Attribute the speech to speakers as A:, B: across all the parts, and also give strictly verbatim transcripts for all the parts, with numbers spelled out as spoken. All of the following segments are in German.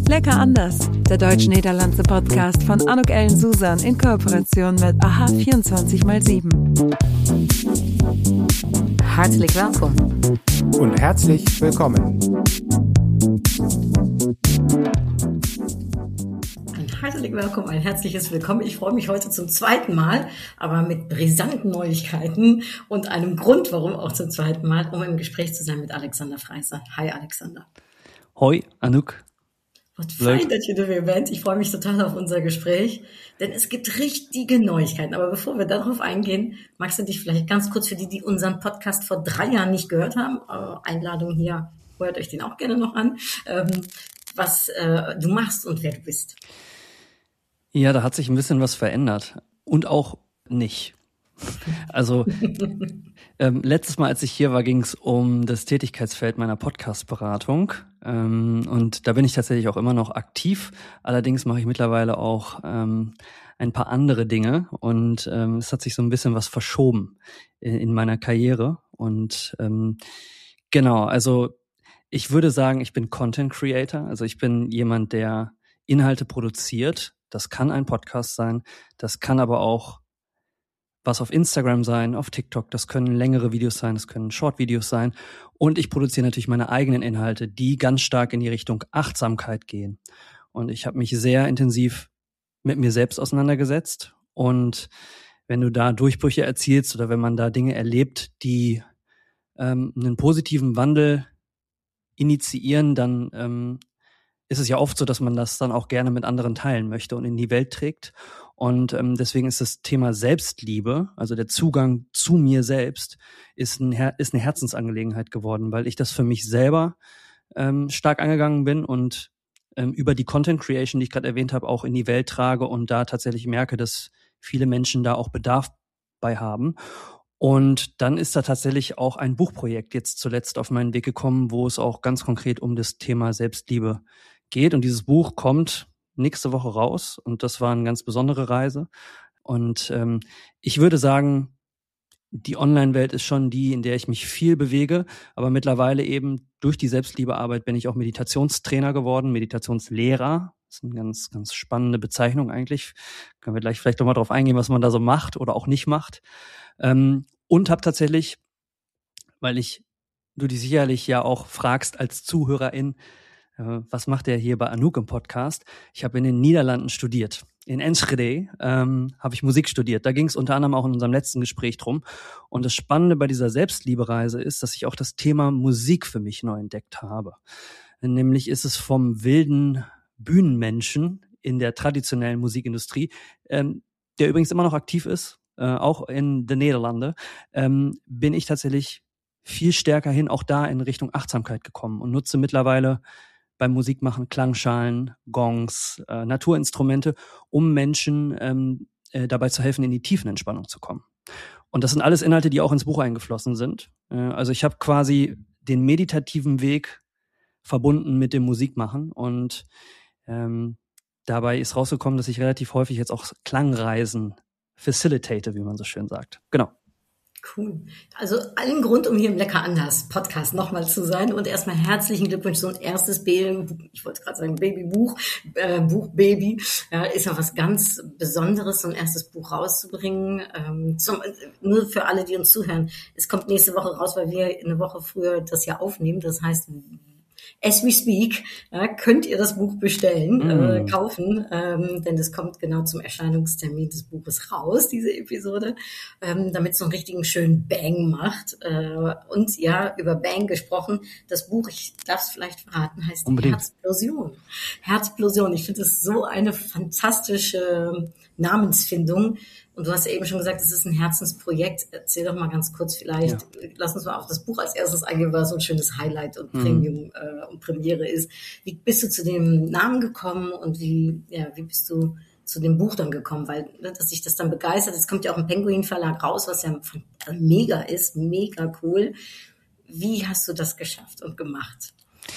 A: Lecker anders, der deutsch-niederlandse Podcast von Anouk Ellen Susan in Kooperation mit A H vierundzwanzig mal sieben.
B: Herzlich willkommen.
C: Und herzlich willkommen.
B: Ein herzlich willkommen, ein herzliches Willkommen. Ich freue mich heute zum zweiten Mal, aber mit brisanten Neuigkeiten und einem Grund, warum auch zum zweiten Mal, um im Gespräch zu sein mit Alexander Freisser. Hi Alexander.
D: Hoi Anouk.
B: Was fein, dass ihr dabei seid. Ich freue mich total auf unser Gespräch, denn es gibt richtige Neuigkeiten. Aber bevor wir darauf eingehen, magst du dich vielleicht ganz kurz für die, die unseren Podcast vor drei Jahren nicht gehört haben, äh, Einladung hier, hört euch den auch gerne noch an, ähm, was äh, du machst und wer du bist.
D: Ja, da hat sich ein bisschen was verändert und auch nicht. Also ähm, letztes Mal, als ich hier war, ging es um das Tätigkeitsfeld meiner Podcast-Beratung ähm, und da bin ich tatsächlich auch immer noch aktiv. Allerdings mache ich mittlerweile auch ähm, ein paar andere Dinge und ähm, es hat sich so ein bisschen was verschoben in, in meiner Karriere und ähm, genau, also ich würde sagen, ich bin Content Creator, also ich bin jemand, der Inhalte produziert. Das kann ein Podcast sein, das kann aber auch was auf Instagram sein, auf TikTok, das können längere Videos sein, das können Short-Videos sein. Und ich produziere natürlich meine eigenen Inhalte, die ganz stark in die Richtung Achtsamkeit gehen. Und ich habe mich sehr intensiv mit mir selbst auseinandergesetzt. Und wenn du da Durchbrüche erzielst oder wenn man da Dinge erlebt, die ähm, einen positiven Wandel initiieren, dann ähm, ist es ja oft so, dass man das dann auch gerne mit anderen teilen möchte und in die Welt trägt. Und ähm, deswegen ist das Thema Selbstliebe, also der Zugang zu mir selbst, ist, ein Her- ist eine Herzensangelegenheit geworden, weil ich das für mich selber ähm, stark angegangen bin und ähm, über die Content Creation, die ich gerade erwähnt habe, auch in die Welt trage und da tatsächlich merke, dass viele Menschen da auch Bedarf bei haben. Und dann ist da tatsächlich auch ein Buchprojekt jetzt zuletzt auf meinen Weg gekommen, wo es auch ganz konkret um das Thema Selbstliebe geht. Und dieses Buch kommt nächste Woche raus und das war eine ganz besondere Reise. Und ähm, ich würde sagen, die Online-Welt ist schon die, in der ich mich viel bewege, aber mittlerweile eben durch die Selbstliebearbeit bin ich auch Meditationstrainer geworden, Meditationslehrer. Das ist eine ganz, ganz spannende Bezeichnung eigentlich. Können wir gleich vielleicht nochmal drauf eingehen, was man da so macht oder auch nicht macht. Ähm, und habe tatsächlich, weil ich, du dich sicherlich ja auch fragst als Zuhörerin, äh, was macht der hier bei Anouk im Podcast? Ich habe in den Niederlanden studiert. In Enschede ähm, habe ich Musik studiert. Da ging es unter anderem auch in unserem letzten Gespräch drum. Und das Spannende bei dieser Selbstliebereise ist, dass ich auch das Thema Musik für mich neu entdeckt habe. Nämlich ist es vom wilden Bühnenmenschen in der traditionellen Musikindustrie, ähm, der übrigens immer noch aktiv ist, äh, auch in den Niederlanden, ähm, bin ich tatsächlich viel stärker hin, auch da in Richtung Achtsamkeit gekommen und nutze mittlerweile beim Musikmachen Klangschalen, Gongs, äh, Naturinstrumente, um Menschen ähm, äh, dabei zu helfen, in die Tiefenentspannung zu kommen. Und das sind alles Inhalte, die auch ins Buch eingeflossen sind. Äh, also ich habe quasi den meditativen Weg verbunden mit dem Musikmachen und ähm, dabei ist rausgekommen, dass ich relativ häufig jetzt auch Klangreisen facilitate, wie man so schön sagt. Genau.
B: Cool. Also allen Grund, um hier im Lecker anders Podcast nochmal zu sein und erstmal herzlichen Glückwunsch, so ein erstes Baby, ich wollte gerade sagen Babybuch, äh, Buch Baby, ja, ist ja was ganz Besonderes, so ein erstes Buch rauszubringen. Ähm, zum, nur für alle, die uns zuhören, es kommt nächste Woche raus, weil wir eine Woche früher das ja aufnehmen, das heißt, as we speak, ja, könnt ihr das Buch bestellen, mm. äh, kaufen, ähm, denn das kommt genau zum Erscheinungstermin des Buches raus, diese Episode, ähm, damit es so einen richtigen schönen Bang macht. Äh, und ja, über Bang gesprochen, das Buch, ich darf es vielleicht verraten, heißt
D: Unbedingt.
B: Herzplosion. Herzplosion, ich finde das so eine fantastische Namensfindung. Und du hast ja eben schon gesagt, es ist ein Herzensprojekt. Erzähl doch mal ganz kurz vielleicht, ja. Lass uns mal auf das Buch als erstes eingehen, weil es so ein schönes Highlight und Premium mhm. äh, und Premiere ist. Wie bist du zu dem Namen gekommen und wie, ja, wie bist du zu dem Buch dann gekommen? Weil, dass sich das dann begeistert, es kommt ja auch im Penguin Verlag raus, was ja mega ist, mega cool. Wie hast du das geschafft und gemacht?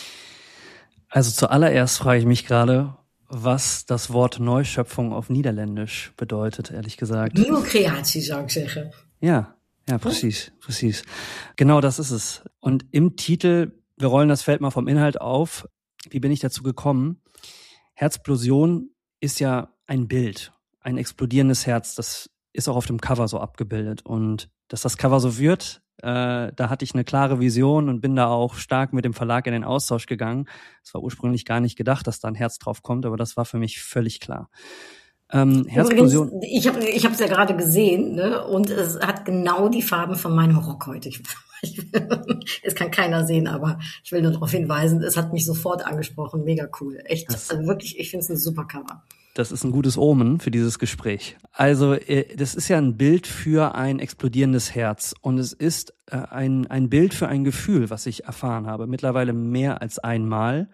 D: Also zuallererst frage ich mich gerade, was das Wort Neuschöpfung auf Niederländisch bedeutet, ehrlich gesagt.
B: Nieuwe creatie, zou ik zeggen.
D: Ja, ja, precies, precies. Genau das ist es. Und im Titel, wir rollen das Feld mal vom Inhalt auf. Wie bin ich dazu gekommen? Herzplosion ist ja ein Bild, ein explodierendes Herz. Das ist auch auf dem Cover so abgebildet. Und dass das Cover so wird, äh, da hatte ich eine klare Vision und bin da auch stark mit dem Verlag in den Austausch gegangen. Es war ursprünglich gar nicht gedacht, dass da ein Herz drauf kommt, aber das war für mich völlig klar. Ähm, Herzplosion.
B: Übrigens, ich habe ich es ja gerade gesehen, ne? Und es hat genau die Farben von meinem Rock heute. Ich, ich, es kann keiner sehen, aber ich will nur darauf hinweisen, es hat mich sofort angesprochen. Mega cool. Echt,
D: das,
B: also wirklich, ich finde es ein super Cover.
D: Das ist ein gutes Omen für dieses Gespräch. Also das ist ja ein Bild für ein explodierendes Herz und es ist ein, ein Bild für ein Gefühl, was ich erfahren habe, mittlerweile mehr als einmal.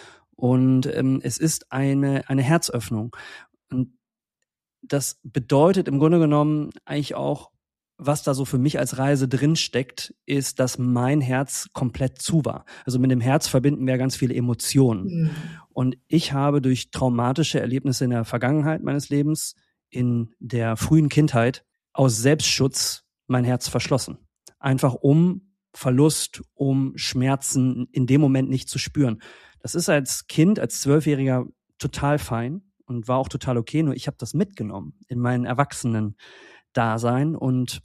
D: Und ähm, es ist eine, eine Herzöffnung. Und das bedeutet im Grunde genommen eigentlich auch, was da so für mich als Reise drinsteckt, ist, dass mein Herz komplett zu war. Also mit dem Herz verbinden wir ganz viele Emotionen. Mhm. Und ich habe durch traumatische Erlebnisse in der Vergangenheit meines Lebens, in der frühen Kindheit, aus Selbstschutz mein Herz verschlossen. Einfach um Verlust, um Schmerzen in dem Moment nicht zu spüren. Das ist als Kind, als Zwölfjähriger total fein und war auch total okay, nur ich habe das mitgenommen in meinen Erwachsenen-Dasein und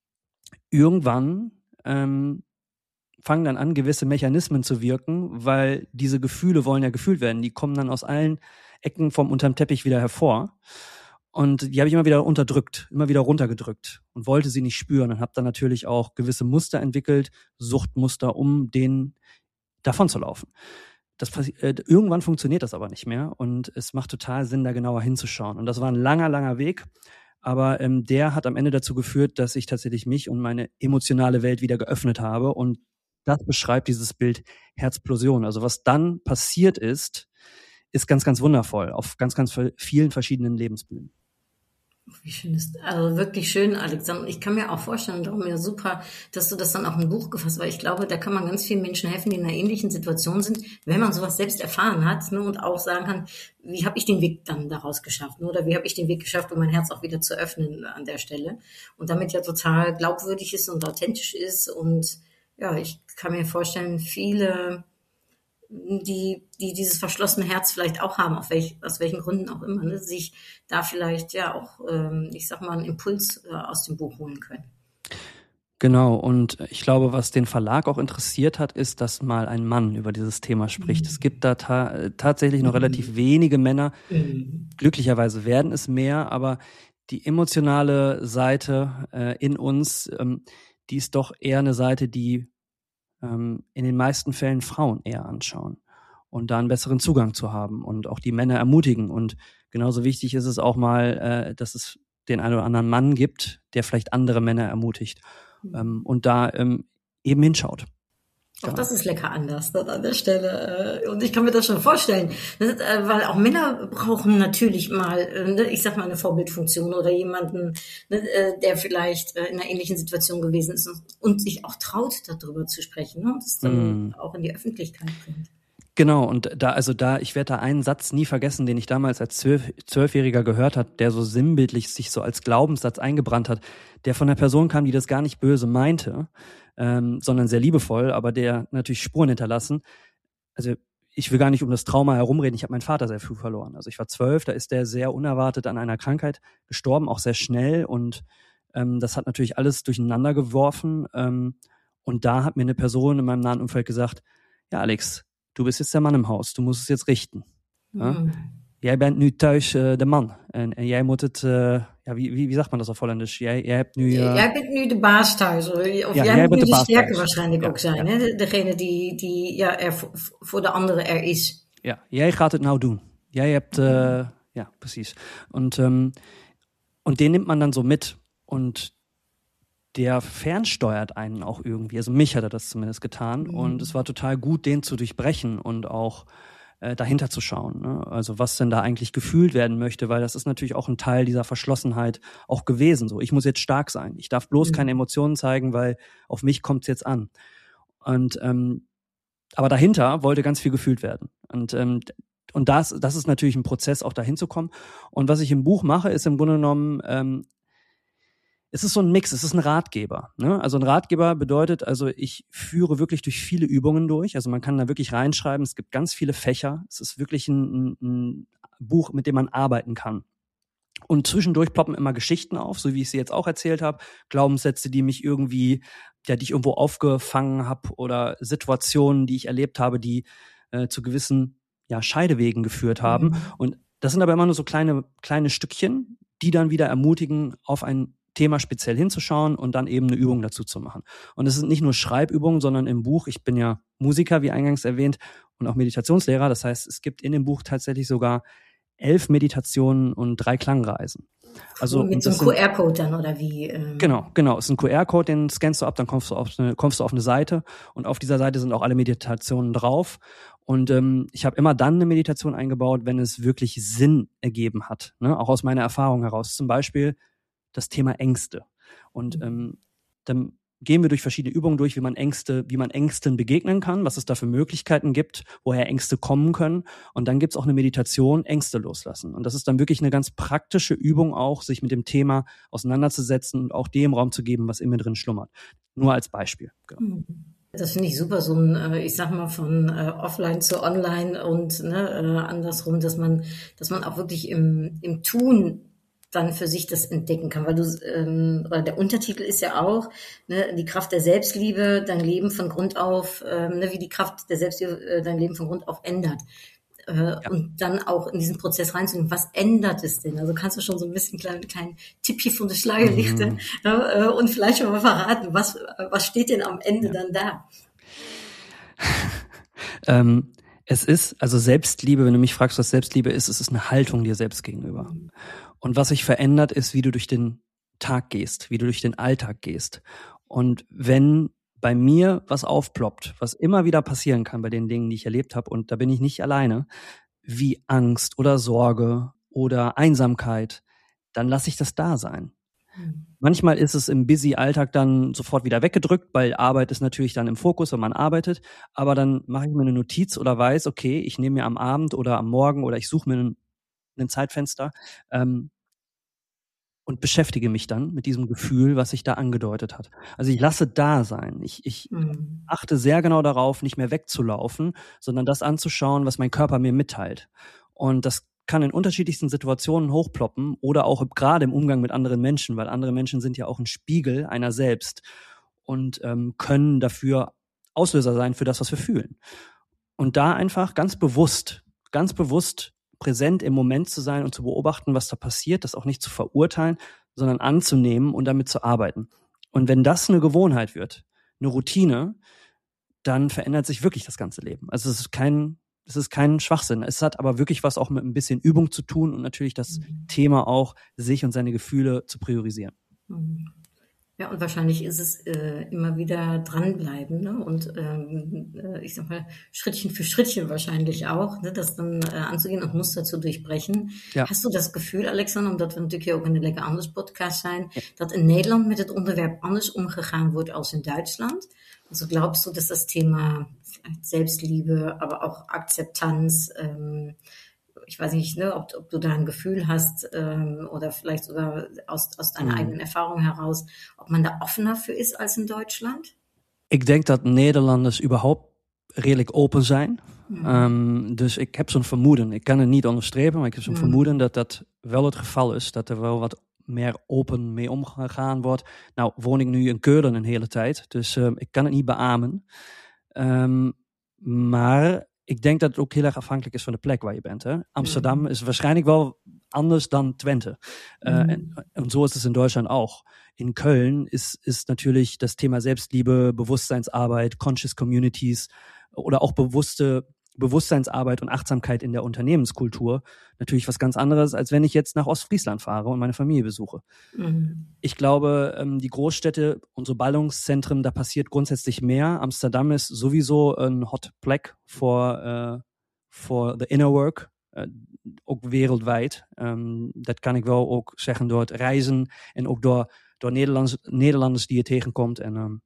D: irgendwann ähm, fangen dann an, gewisse Mechanismen zu wirken, weil diese Gefühle wollen ja gefühlt werden. Die kommen dann aus allen Ecken vom unterm Teppich wieder hervor und die habe ich immer wieder unterdrückt, immer wieder runtergedrückt und wollte sie nicht spüren und habe dann natürlich auch gewisse Muster entwickelt, Suchtmuster, um denen davon zu laufen. Das passi- äh, irgendwann funktioniert das aber nicht mehr und es macht total Sinn, da genauer hinzuschauen. Und das war ein langer, langer Weg, aber ähm, der hat am Ende dazu geführt, dass ich tatsächlich mich und meine emotionale Welt wieder geöffnet habe und das beschreibt dieses Bild Herzplosion. Also was dann passiert ist, ist ganz, ganz wundervoll auf ganz, ganz vielen verschiedenen Lebensbühnen.
B: Wie schön ist, also wirklich schön, Alexander. Ich kann mir auch vorstellen, darum ja super, dass du das dann auch in ein Buch gefasst hast, weil ich glaube, da kann man ganz vielen Menschen helfen, die in einer ähnlichen Situation sind, wenn man sowas selbst erfahren hat, ne, und auch sagen kann, wie habe ich den Weg dann daraus geschafft, ne, oder wie habe ich den Weg geschafft, um mein Herz auch wieder zu öffnen an der Stelle und damit ja total glaubwürdig ist und authentisch ist und ja, ich kann mir vorstellen, viele die, die dieses verschlossene Herz vielleicht auch haben, auf welch, aus welchen Gründen auch immer, ne, sich da vielleicht ja auch, ähm, ich sag mal, einen Impuls äh, aus dem Buch holen können.
D: Genau, und ich glaube, was den Verlag auch interessiert hat, ist, dass mal ein Mann über dieses Thema spricht. Mhm. Es gibt da ta- tatsächlich noch mhm. relativ wenige Männer. Mhm. Glücklicherweise werden es mehr, aber die emotionale Seite äh, in uns, ähm, die ist doch eher eine Seite, die in den meisten Fällen Frauen eher anschauen und da einen besseren Zugang zu haben und auch die Männer ermutigen. Und genauso wichtig ist es auch mal, dass es den einen oder anderen Mann gibt, der vielleicht andere Männer ermutigt mhm. und da eben hinschaut.
B: Auch das ist lecker anders dann an der Stelle. Und ich kann mir das schon vorstellen, das ist, weil auch Männer brauchen natürlich mal, ich sag mal, eine Vorbildfunktion oder jemanden, der vielleicht in einer ähnlichen Situation gewesen ist und sich auch traut, darüber zu sprechen und das dann mm. auch in die Öffentlichkeit bringt.
D: Genau, und da, also da, ich werde da einen Satz nie vergessen, den ich damals als Zwölf, Zwölfjähriger gehört hat, der so sinnbildlich sich so als Glaubenssatz eingebrannt hat, der von einer Person kam, die das gar nicht böse meinte, ähm, sondern sehr liebevoll, aber der natürlich Spuren hinterlassen. Also ich will gar nicht um das Trauma herumreden, ich habe meinen Vater sehr früh verloren. Also ich war zwölf, da ist der sehr unerwartet an einer Krankheit gestorben, auch sehr schnell und ähm, das hat natürlich alles durcheinander geworfen ähm, und da hat mir eine Person in meinem nahen Umfeld gesagt, ja Alex, du bist jetzt der Mann im Haus, du musst es jetzt richten. Ja? Mm. Jij bent nu thuis uh, de man. En, en jij moet het, uh, ja, wie, wie, wie sagt man das auf Holländisch? Jij, jij hebt nu... Uh...
B: Jij bent nu de baas thuis. Of ja, jij, jij moet nu de, de sterke thuis. Waarschijnlijk ja, ook zijn. Ja. Hè? Degene die, die ja, er voor, voor de anderen er is.
D: Ja, jij gaat het nou doen. Jij hebt, uh, ja, precies. Und, um, und den nimmt man dann so mit. Und der fernsteuert einen auch irgendwie. Also mich hat er das zumindest getan. Mhm. Und es war total gut, den zu durchbrechen und auch äh, dahinter zu schauen. Ne? Also was denn da eigentlich gefühlt werden möchte, weil das ist natürlich auch ein Teil dieser Verschlossenheit auch gewesen. So, ich muss jetzt stark sein. Ich darf bloß mhm. keine Emotionen zeigen, weil auf mich kommt es jetzt an. Und ähm, aber dahinter wollte ganz viel gefühlt werden. Und ähm, und das, das ist natürlich ein Prozess, auch dahin zu kommen. Und was ich im Buch mache, ist im Grunde genommen ähm, es ist so ein Mix, es ist ein Ratgeber. Ne? Also ein Ratgeber bedeutet, also ich führe wirklich durch viele Übungen durch. Also man kann da wirklich reinschreiben, es gibt ganz viele Fächer. Es ist wirklich ein, ein Buch, mit dem man arbeiten kann. Und zwischendurch ploppen immer Geschichten auf, so wie ich sie jetzt auch erzählt habe. Glaubenssätze, die mich irgendwie, ja, die ich irgendwo aufgefangen habe oder Situationen, die ich erlebt habe, die äh, zu gewissen ja, Scheidewegen geführt haben. Mhm. Und das sind aber immer nur so kleine, kleine Stückchen, die dann wieder ermutigen, auf ein Thema speziell hinzuschauen und dann eben eine Übung dazu zu machen. Und es sind nicht nur Schreibübungen, sondern im Buch, ich bin ja Musiker, wie eingangs erwähnt, und auch Meditationslehrer. Das heißt, es gibt in dem Buch tatsächlich sogar elf Meditationen und drei Klangreisen. Also
B: mit so einem Q R-Code dann, oder wie? Ähm
D: Genau, genau. Es ist ein Q R-Code, den scannst du ab, dann kommst du auf eine, kommst du auf eine Seite und auf dieser Seite sind auch alle Meditationen drauf. Und ähm, ich habe immer dann eine Meditation eingebaut, wenn es wirklich Sinn ergeben hat, ne? Auch aus meiner Erfahrung heraus. Zum Beispiel das Thema Ängste. Und ähm, dann gehen wir durch verschiedene Übungen durch, wie man Ängste, wie man Ängsten begegnen kann, was es da für Möglichkeiten gibt, woher Ängste kommen können. Und dann gibt's auch eine Meditation, Ängste loslassen. Und das ist dann wirklich eine ganz praktische Übung auch, sich mit dem Thema auseinanderzusetzen und auch dem Raum zu geben, was in mir drin schlummert. Nur als Beispiel. Genau.
B: Das finde ich super, so ein, ich sag mal, von äh, offline zu online und ne, äh, andersrum, dass man, dass man auch wirklich im, im Tun dann für sich das entdecken kann, weil du, ähm, oder der Untertitel ist ja auch, ne, die Kraft der Selbstliebe, dein Leben von Grund auf, ähm, ne, wie die Kraft der Selbstliebe äh, dein Leben von Grund auf ändert. Äh, ja. Und dann auch in diesen Prozess reinzugehen, was ändert es denn? Also kannst du schon so ein bisschen kleinen kleinen Tipp hier von der Schleier lichten, mhm. ja, äh, und vielleicht schon mal verraten, was, was steht denn am Ende ja. dann da?
D: ähm, es ist, also Selbstliebe, wenn du mich fragst, was Selbstliebe ist, es ist eine Haltung dir selbst gegenüber. Mhm. Und was sich verändert, ist, wie du durch den Tag gehst, wie du durch den Alltag gehst. Und wenn bei mir was aufploppt, was immer wieder passieren kann bei den Dingen, die ich erlebt habe, und da bin ich nicht alleine, wie Angst oder Sorge oder Einsamkeit, dann lasse ich das da sein. Mhm. Manchmal ist es im busy Alltag dann sofort wieder weggedrückt, weil Arbeit ist natürlich dann im Fokus, wenn man arbeitet. Aber dann mache ich mir eine Notiz oder weiß, okay, ich nehme mir am Abend oder am Morgen oder ich suche mir einen, ein Zeitfenster ähm, und beschäftige mich dann mit diesem Gefühl, was sich da angedeutet hat. Also ich lasse da sein. Ich, ich mhm. achte sehr genau darauf, nicht mehr wegzulaufen, sondern das anzuschauen, was mein Körper mir mitteilt. Und das kann in unterschiedlichsten Situationen hochploppen oder auch gerade im Umgang mit anderen Menschen, weil andere Menschen sind ja auch ein Spiegel einer selbst und ähm, können dafür Auslöser sein für das, was wir fühlen. Und da einfach ganz bewusst, ganz bewusst präsent im Moment zu sein und zu beobachten, was da passiert, das auch nicht zu verurteilen, sondern anzunehmen und damit zu arbeiten. Und wenn das eine Gewohnheit wird, eine Routine, dann verändert sich wirklich das ganze Leben. Also es ist kein, es ist kein Schwachsinn. Es hat aber wirklich was auch mit ein bisschen Übung zu tun und natürlich das mhm. Thema auch, sich und seine Gefühle zu priorisieren.
B: Mhm. Ja, und wahrscheinlich ist es äh, immer wieder dranbleiben, ne? Und ähm, äh, ich sag mal, Schrittchen für Schrittchen wahrscheinlich auch, ne? Das dann äh, anzugehen und Muster zu durchbrechen. Ja. Hast du das gevoel, Alexander, omdat we natuurlijk ook in een lekker anders podcast zijn, ja. dat in Nederland met het onderwerp anders omgegaan wordt als in Duitsland? Also glaubst du, dass das Thema Selbstliebe, aber auch Akzeptanz, ähm, ich weiß nicht, ne, ob, ob du da ein Gefühl hast ähm, oder vielleicht sogar aus, aus deiner mhm. eigenen Erfahrung heraus, ob man da offener für ist als in Deutschland?
D: Ik denk dat Nederlanders überhaupt redelijk open zijn. Mhm. Um, dus ik heb zo'n vermoeden, ik kan het niet onderstrepen, maar ik heb zo'n mhm. vermoeden dat dat wel het geval is, dat er wel wat meer open mee omgegaan wordt. Nou woon ik nu in Keulen een hele tijd, dus um, ik kan het niet beamen. Um, maar ik denk dat het ook heel erg afhankelijk is van de plek waar je bent. Hè? Amsterdam mm. is waarschijnlijk wel anders dan Twente. Mm. Äh, und, und so ist es in Deutschland auch. In Köln ist, ist natürlich das Thema Selbstliebe, Bewusstseinsarbeit, Conscious Communities oder auch bewusste Bewusstseinsarbeit und Achtsamkeit in der Unternehmenskultur natürlich was ganz anderes, als wenn ich jetzt nach Ostfriesland fahre und meine Familie besuche. Mhm. Ich glaube, die Großstädte, unsere Ballungszentren, da passiert grundsätzlich mehr. Amsterdam ist sowieso ein hot plek for, uh, for the inner work, uh, ook wereldwijd. Um, dat kan ik wel ook zeggen door het reizen en ook door, door Nederlanders, Nederlanders die je tegenkomt. En um,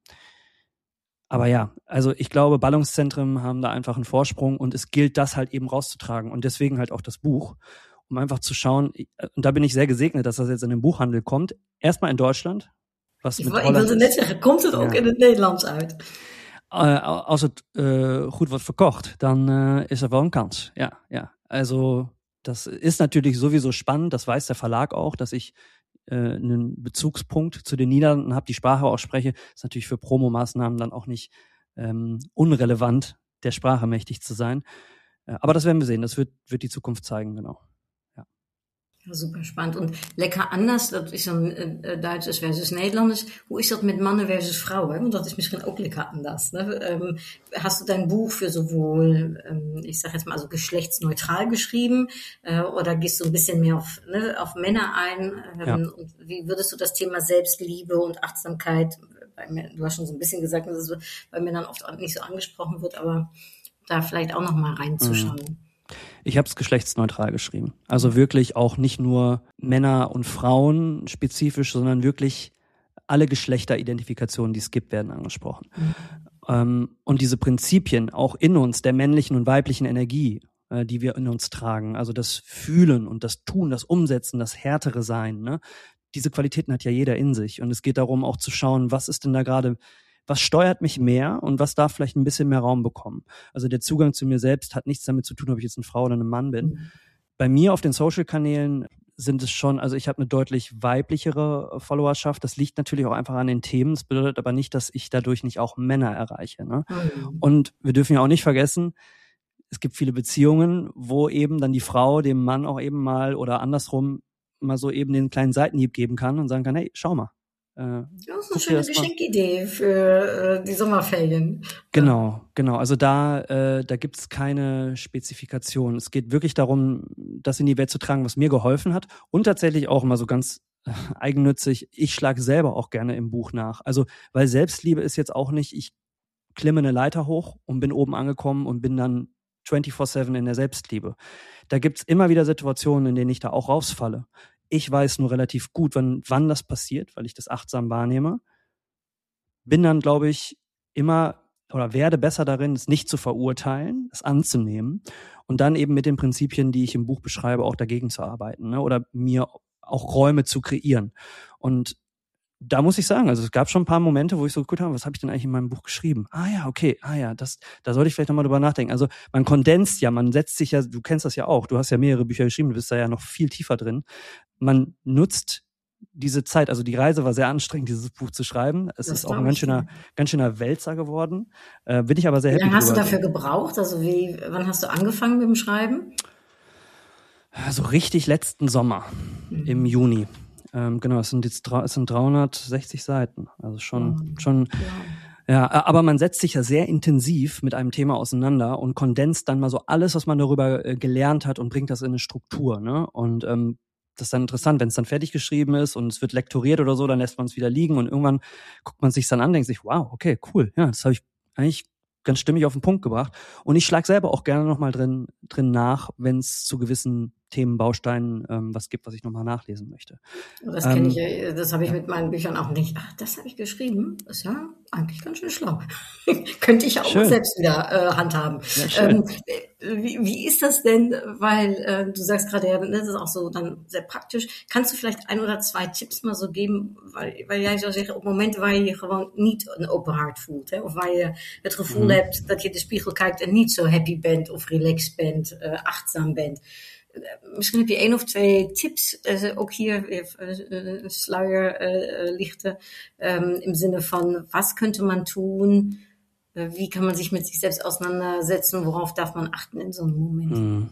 D: Aber ja, also ich glaube, Ballungszentren haben da einfach einen Vorsprung und es gilt, das halt eben rauszutragen und deswegen halt auch das Buch, um einfach zu schauen, und da bin ich sehr gesegnet, dass das jetzt in den Buchhandel kommt, erstmal in Deutschland, Was
B: Ik,
D: mit
B: ik
D: Holland
B: wilde net
D: is.
B: zeggen, komt het ook
D: Ja.
B: in het Nederlands uit?
D: Uh, als het uh, goed wordt verkocht, dann uh, ist er wel een kans. Ja, ja. Also das ist natürlich sowieso spannend, das weiß der Verlag auch, dass ich äh, einen Bezugspunkt zu den Niederlanden habe, die Sprache auch spreche. Ist natürlich für Promomaßnahmen dann auch nicht ähm, unrelevant, der Sprache mächtig zu sein. Äh, aber das werden wir sehen, das wird, wird die Zukunft zeigen, genau.
B: Ja, super spannend. Und Lekker Anders, dat is dan uh, Duitsers versus Nederlanders. Hoe is dat met mannen versus vrouwen? Want dat is misschien ook lekker anders. Ne? Ähm, hast du dein Buch für sowohl, ähm, ich sag jetzt mal, also geschlechtsneutral geschrieben äh, oder gehst du ein bisschen mehr auf, ne, auf Männer ein? Ähm,
D: ja.
B: Und wie würdest du das Thema Selbstliebe und Achtsamkeit, bei, du hast schon so ein bisschen gesagt, dass es bei Männern oft nicht so angesprochen wird, aber da vielleicht auch noch mal reinzuschauen. Mhm.
D: Ich habe es geschlechtsneutral geschrieben. Also wirklich auch nicht nur Männer und Frauen spezifisch, sondern wirklich alle Geschlechteridentifikatoren, die es gibt, werden angesprochen. Mhm. Ähm, und diese Prinzipien auch in uns, der männlichen und weiblichen Energie, äh, die wir in uns tragen, also das Fühlen und das Tun, das Umsetzen, das härtere Sein, ne? Diese Qualitäten hat ja jeder in sich. Und es geht darum auch zu schauen, was ist denn da gerade, was steuert mich mehr und was darf vielleicht ein bisschen mehr Raum bekommen. Also der Zugang zu mir selbst hat nichts damit zu tun, ob ich jetzt eine Frau oder ein Mann bin. Mhm. Bei mir auf den Social-Kanälen sind es schon, also ich habe eine deutlich weiblichere Followerschaft. Das liegt natürlich auch einfach an den Themen. Das bedeutet aber nicht, dass ich dadurch nicht auch Männer erreiche. Ne? Mhm. Und wir dürfen ja auch nicht vergessen, es gibt viele Beziehungen, wo eben dann die Frau dem Mann auch eben mal oder andersrum mal so eben den kleinen Seitenhieb geben kann und sagen kann, hey, schau mal.
B: Äh, das ist eine schöne Geschenkidee für äh, die Sommerferien.
D: Genau, genau. Also da, äh, da gibt's keine Spezifikation. Es geht wirklich darum, das in die Welt zu tragen, was mir geholfen hat. Und tatsächlich auch immer so ganz äh, eigennützig, ich schlage selber auch gerne im Buch nach. Also, weil Selbstliebe ist jetzt auch nicht, ich klimme eine Leiter hoch und bin oben angekommen und bin dann vierundzwanzig sieben in der Selbstliebe. Da gibt's immer wieder Situationen, in denen ich da auch rausfalle. Ich weiß nur relativ gut, wann, wann das passiert, weil ich das achtsam wahrnehme. Bin dann, glaube ich, immer oder werde besser darin, es nicht zu verurteilen, es anzunehmen und dann eben mit den Prinzipien, die ich im Buch beschreibe, auch dagegen zu arbeiten, ne? Oder mir auch Räume zu kreieren. Und da muss ich sagen, also es gab schon ein paar Momente, wo ich so geguckt habe, was habe ich denn eigentlich in meinem Buch geschrieben? Ah ja, okay, ah ja, das, da sollte ich vielleicht nochmal drüber nachdenken. Also man kondensiert ja, man setzt sich ja, du kennst das ja auch, du hast ja mehrere Bücher geschrieben, du bist da ja noch viel tiefer drin. Man nutzt diese Zeit, also die Reise war sehr anstrengend, dieses Buch zu schreiben. Es das ist auch ein ganz schöner, ganz schöner Wälzer geworden. Äh, bin ich aber sehr happy
B: drüber. Wie lange hast du dafür
D: drüber.
B: gebraucht? Also wie, wann hast du angefangen mit dem Schreiben?
D: Also richtig letzten Sommer, mhm. im Juni. Ähm, genau, es sind jetzt es sind dreihundertsechzig Seiten, also schon, mhm. schon, ja. ja, aber man setzt sich ja sehr intensiv mit einem Thema auseinander und kondensiert dann mal so alles, was man darüber äh, gelernt hat und bringt das in eine Struktur, ne? Und ähm, das ist dann interessant, wenn es dann fertig geschrieben ist und es wird lektoriert oder so, dann lässt man es wieder liegen und irgendwann guckt man sich dann an, denkt sich, wow, okay, cool, ja, das habe ich eigentlich ganz stimmig auf den Punkt gebracht. Und ich schlage selber auch gerne nochmal drin, drin nach, wenn es zu gewissen Themenbausteinen ähm, was gibt, was ich nochmal nachlesen möchte.
B: Das kenne ich, ähm, das habe ich ja. mit meinen Büchern auch nicht. Ach, das habe ich geschrieben. Das ist ja eigentlich ganz schön schlau. Könnte ich auch schön. selbst wieder äh, handhaben. Ja, ähm, wie, wie ist das denn? Weil äh, du sagst gerade, ja, das ist auch so dann sehr praktisch. Kannst du vielleicht ein oder zwei Tipps mal so geben? Weil, weil jij zou zeggen, op het moment waar je je gewoon niet een open hart voelt, hè, of waar je het gevoel mm. hebt dat je in de spiegel kijkt en niet zo happy bent of relaxed bent, uh, achtzaam bent. Misschien heb je één of twee tips, uh, ook hier uh, uh, Sluier uh, lichten, um, im Sinne von, was könnte man tun, uh, wie kann man sich mit sich selbst auseinandersetzen, worauf darf man achten in so einem Moment?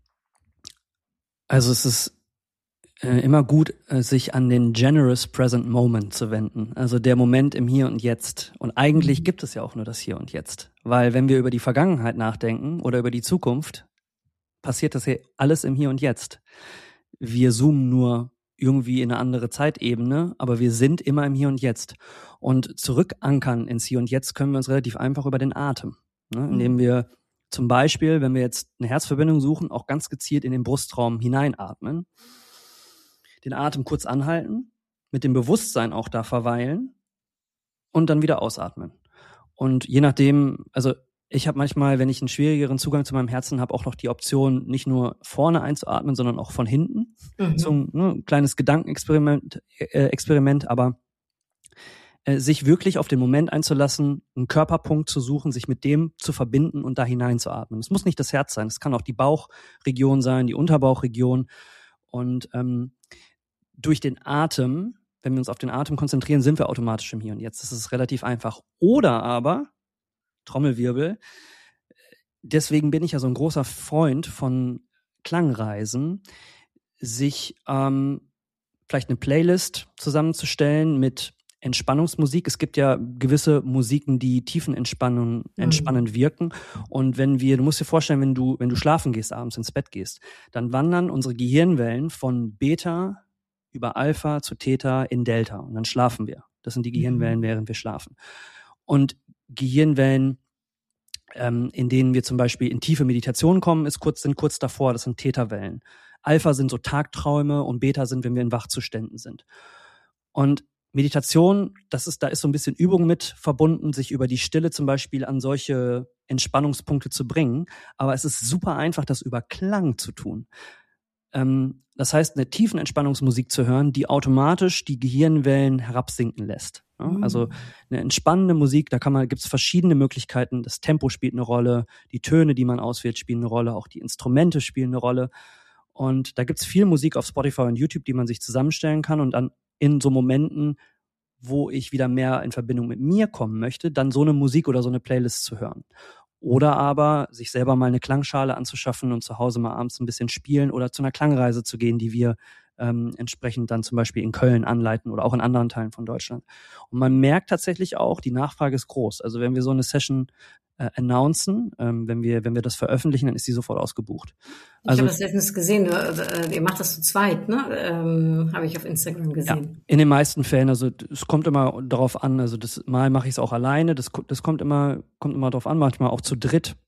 D: Also es ist äh, immer gut, äh, sich an den generous present moment zu wenden, also der Moment im Hier und Jetzt. Und eigentlich mhm. gibt es ja auch nur das Hier und Jetzt, weil wenn wir über die Vergangenheit nachdenken oder über die Zukunft, passiert das hier alles im Hier und Jetzt. Wir zoomen nur irgendwie in eine andere Zeitebene, aber wir sind immer im Hier und Jetzt. Und zurückankern ins Hier und Jetzt können wir uns relativ einfach über den Atem. Ne? Indem wir zum Beispiel, wenn wir jetzt eine Herzverbindung suchen, auch ganz gezielt in den Brustraum hineinatmen, den Atem kurz anhalten, mit dem Bewusstsein auch da verweilen und dann wieder ausatmen. Und je nachdem, also ich habe manchmal, wenn ich einen schwierigeren Zugang zu meinem Herzen habe, auch noch die Option, nicht nur vorne einzuatmen, sondern auch von hinten. Mhm. So ein ne, kleines Gedankenexperiment, äh, Experiment, aber äh, sich wirklich auf den Moment einzulassen, einen Körperpunkt zu suchen, sich mit dem zu verbinden und da hineinzuatmen. Es muss nicht das Herz sein, es kann auch die Bauchregion sein, die Unterbauchregion. Und ähm, durch den Atem, wenn wir uns auf den Atem konzentrieren, sind wir automatisch im Hier und Jetzt. Das ist relativ einfach. Oder aber, Trommelwirbel, deswegen bin ich ja so ein großer Freund von Klangreisen, sich ähm, vielleicht eine Playlist zusammenzustellen mit Entspannungsmusik. Es gibt ja gewisse Musiken, die tiefenentspannend entspannend wirken. Und wenn wir, du musst dir vorstellen, wenn du, wenn du schlafen gehst, abends ins Bett gehst, dann wandern unsere Gehirnwellen von Beta über Alpha zu Theta in Delta. Und dann schlafen wir. Das sind die Gehirnwellen, während wir schlafen. Und Gehirnwellen, ähm, in denen wir zum Beispiel in tiefe Meditation kommen, ist kurz, sind kurz davor. Das sind Theta-Wellen. Alpha sind so Tagträume und Beta sind, wenn wir in Wachzuständen sind. Und Meditation, das ist, da ist so ein bisschen Übung mit verbunden, sich über die Stille zum Beispiel an solche Entspannungspunkte zu bringen. Aber es ist super einfach, das über Klang zu tun. Ähm, das heißt, eine tiefen Entspannungsmusik zu hören, die automatisch die Gehirnwellen herabsinken lässt. Ja? Mhm. Also eine entspannende Musik, da kann man, gibt's verschiedene Möglichkeiten. Das Tempo spielt eine Rolle, die Töne, die man auswählt, spielen eine Rolle, auch die Instrumente spielen eine Rolle. Und da gibt's viel Musik auf Spotify und YouTube, die man sich zusammenstellen kann und dann in so Momenten, wo ich wieder mehr in Verbindung mit mir kommen möchte, dann so eine Musik oder so eine Playlist zu hören. Oder aber sich selber mal eine Klangschale anzuschaffen und zu Hause mal abends ein bisschen spielen oder zu einer Klangreise zu gehen, die wir ähm, entsprechend dann zum Beispiel in Köln anleiten oder auch in anderen Teilen von Deutschland. Und man merkt tatsächlich auch, die Nachfrage ist groß. Also wenn wir so eine Session äh, announcen, ähm, wenn wir wenn wir das veröffentlichen, dann ist die sofort ausgebucht. Also,
B: ich habe das letztens gesehen, äh, ihr macht das zu zweit, ne? Ähm, habe ich auf Instagram gesehen.
D: Ja, in den meisten Fällen, also es kommt immer darauf an, also das mal mache ich es auch alleine, das das kommt immer kommt immer darauf an, manchmal auch zu dritt.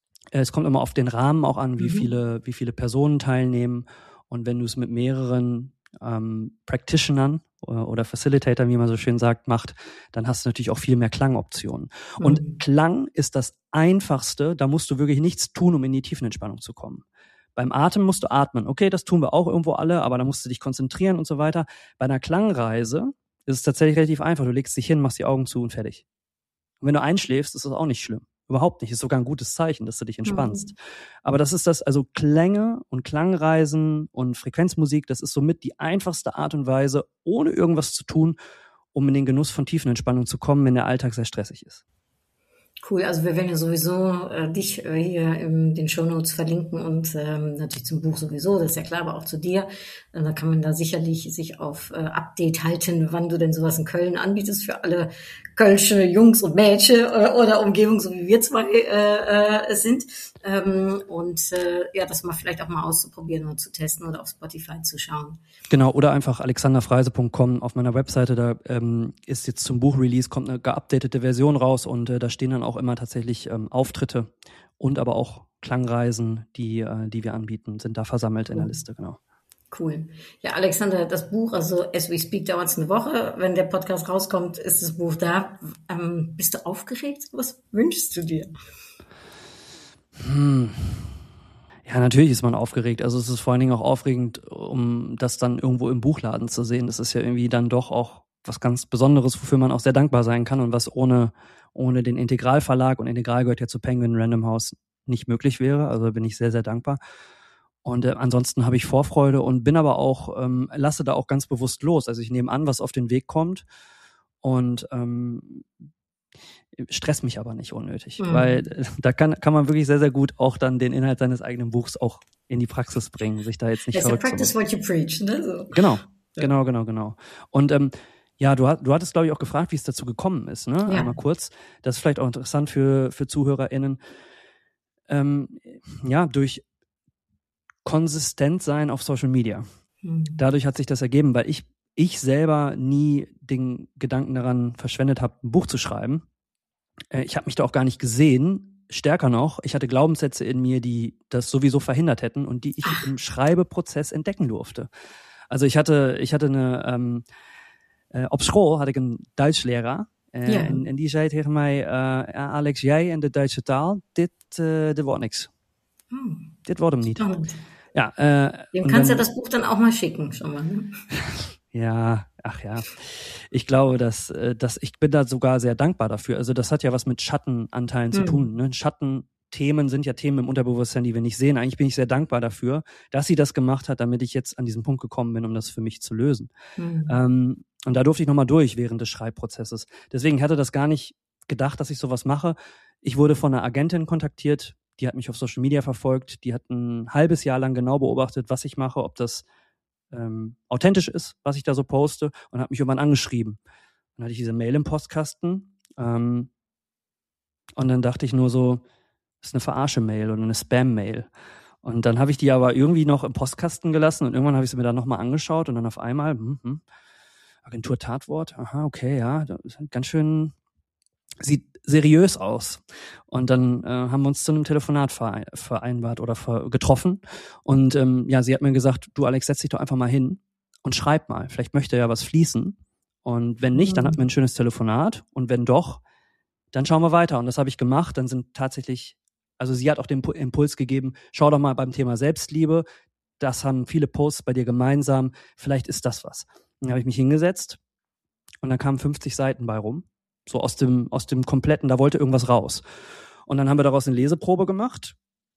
D: Es kommt immer auf den Rahmen auch an, wie mhm. viele wie viele Personen teilnehmen, und wenn du es mit mehreren ähm, Practitionern oder Facilitatern, wie man so schön sagt, macht, dann hast du natürlich auch viel mehr Klangoptionen. Mhm. Und Klang ist das Einfachste, da musst du wirklich nichts tun, um in die Tiefenentspannung zu kommen. Beim Atmen musst du atmen. Okay, das tun wir auch irgendwo alle, aber da musst du dich konzentrieren und so weiter. Bei einer Klangreise ist es tatsächlich relativ einfach. Du legst dich hin, machst die Augen zu und fertig. Und wenn du einschläfst, ist das auch nicht schlimm. Überhaupt nicht. Ist sogar ein gutes Zeichen, dass du dich entspannst. Mhm. Aber das ist das, also Klänge und Klangreisen und Frequenzmusik, das ist somit die einfachste Art und Weise, ohne irgendwas zu tun, um in den Genuss von Tiefenentspannung zu kommen, wenn der Alltag sehr stressig ist.
B: Cool, also wir werden ja sowieso äh, dich äh, hier in den Shownotes verlinken und ähm, natürlich zum Buch sowieso, das ist ja klar, aber auch zu dir. Äh, da kann man da sicherlich sich auf äh, Update halten, wann du denn sowas in Köln anbietest für alle kölsche Jungs und Mädchen äh, oder Umgebung, so wie wir zwei äh, äh, sind. Ähm, und äh, ja, das mal vielleicht auch mal auszuprobieren und zu testen oder auf Spotify zu schauen.
D: Genau, oder einfach alexanderfreise punkt com auf meiner Webseite, da ähm, ist jetzt zum Buchrelease, kommt eine geupdatete Version raus und äh, da stehen dann auch immer tatsächlich ähm, Auftritte und aber auch Klangreisen, die äh, die wir anbieten, sind da versammelt cool. in der Liste, genau.
B: Cool. Ja, Alexander, das Buch, also As We Speak, dauert es eine Woche. Wenn der Podcast rauskommt, ist das Buch da. Ähm, bist du aufgeregt? Was wünschst du dir?
D: Hm. Ja, natürlich ist man aufgeregt. Also es ist vor allen Dingen auch aufregend, um das dann irgendwo im Buchladen zu sehen. Das ist ja irgendwie dann doch auch was ganz Besonderes, wofür man auch sehr dankbar sein kann und was ohne ohne den Integralverlag, und Integral gehört ja zu Penguin Random House, nicht möglich wäre. Also bin ich sehr, sehr dankbar. Und äh, ansonsten habe ich Vorfreude und bin aber auch, ähm, lasse da auch ganz bewusst los. Also ich nehme an, was auf den Weg kommt und ähm, stress mich aber nicht unnötig, mhm. weil äh, da kann kann man wirklich sehr, sehr gut auch dann den Inhalt seines eigenen Buchs auch in die Praxis bringen, sich da jetzt nicht verrückt zu machen.
B: Practice what you preach, ne? So.
D: Genau, ja. genau, genau, genau. Und ähm, ja, du, du hattest, glaube ich, auch gefragt, wie es dazu gekommen ist, ne? Ja. Einmal kurz. Das ist vielleicht auch interessant für für ZuhörerInnen. Ähm, ja, durch konsistent sein auf Social Media. Mhm. Dadurch hat sich das ergeben, weil ich ich selber nie den Gedanken daran verschwendet habe, ein Buch zu schreiben. Äh, ich habe mich da auch gar nicht gesehen. Stärker noch, ich hatte Glaubenssätze in mir, die das sowieso verhindert hätten und die ich Ach. im Schreibeprozess entdecken durfte. Also ich hatte ich hatte eine ähm, äh, op school had ik een Duitsleraar. Uh, ja. en, en die zei tegen mij, uh, Alex, jij en de Duitse taal, dit, uh, dit wordt niks. Hmm. Dit wordt hem niet. Spannend. Ja, äh,
B: Dem kannst du ja das Buch dann auch mal schicken, schon mal. Ne?
D: Ja, ach ja. Ich glaube, dass, äh, dass ich bin da sogar sehr dankbar dafür. Also das hat ja was mit Schattenanteilen zu
B: Hm.
D: tun. Ne? Schattenthemen sind ja Themen im Unterbewusstsein, die wir nicht sehen. Eigentlich bin ich sehr dankbar dafür, dass sie das gemacht hat, damit ich jetzt an diesen Punkt gekommen bin, um das für mich zu lösen.
B: Hm.
D: Ähm, und da durfte ich nochmal durch während des Schreibprozesses. Deswegen hatte das gar nicht gedacht, dass ich sowas mache. Ich wurde von einer Agentin kontaktiert, die hat mich auf Social Media verfolgt, die hat ein halbes Jahr lang genau beobachtet, was ich mache, ob das ähm, authentisch ist, was ich da so poste, und hat mich irgendwann angeschrieben. Dann hatte ich diese Mail im Postkasten ähm, und dann dachte ich nur so, das ist eine Verarsche-Mail oder eine Spam-Mail. Und dann habe ich die aber irgendwie noch im Postkasten gelassen und irgendwann habe ich sie mir dann nochmal angeschaut und dann auf einmal, hm, hm, Agentur Tatwort, aha, okay, ja, das ist ganz schön, sieht seriös aus. Und dann äh, haben wir uns zu einem Telefonat verein, vereinbart oder ver getroffen. Und ähm, ja, sie hat mir gesagt, du Alex, setz dich doch einfach mal hin und schreib mal. Vielleicht möchte ja was fließen. Und wenn nicht, dann hatten wir ein schönes Telefonat. Und wenn doch, dann schauen wir weiter. Und das habe ich gemacht. Dann sind tatsächlich, also sie hat auch den Impuls gegeben, schau doch mal beim Thema Selbstliebe. Das haben viele Posts bei dir gemeinsam. Vielleicht ist das was. Dann habe ich mich hingesetzt und dann kamen fünfzig Seiten bei rum. So aus dem, aus dem kompletten, da wollte irgendwas raus. Und dann haben wir daraus eine Leseprobe gemacht